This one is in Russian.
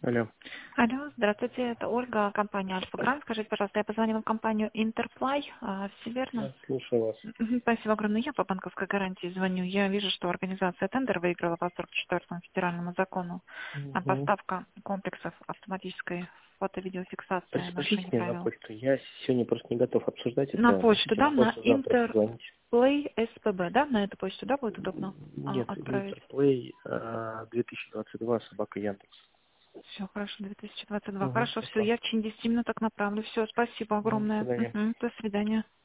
Алло. Алло, здравствуйте, это Ольга, компания Альфа-Грант. Скажите, пожалуйста, я позвонила в компанию Интерфлай, все верно? Да, слушаю вас. Спасибо огромное. Я по банковской гарантии звоню. Я вижу, что организация тендер выиграла по 44-му федеральному закону на Угу. поставка комплексов автоматической фото-видеофиксации Пришлите нарушений мне на правил. почту. Я сегодня просто не готов обсуждать На это. почту, Пришлите да, на на почту, завтра позвоните. Интерплay СПБ, да, на эту почту, да, будет удобно Нет, отправить? Интерплей 2022 собака Яндекс. Все, хорошо, 2022. Угу, Хорошо, все, хорошо. я в течение 10 минуток направлю. Все, спасибо До огромное. свидания. До свидания.